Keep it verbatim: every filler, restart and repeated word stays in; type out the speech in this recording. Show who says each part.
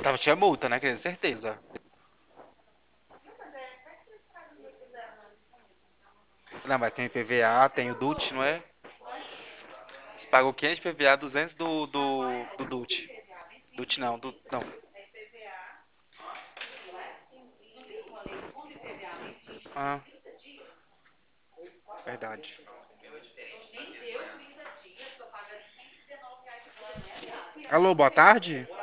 Speaker 1: Tava, tinha multa, né? Com certeza. Não, mas tem I P V A, tem o D U T, não é? Você pagou quinhentos de I P V A, duzentos do, do, do D U T. D U T não, do, não. Ah, verdade. Alô, boa tarde?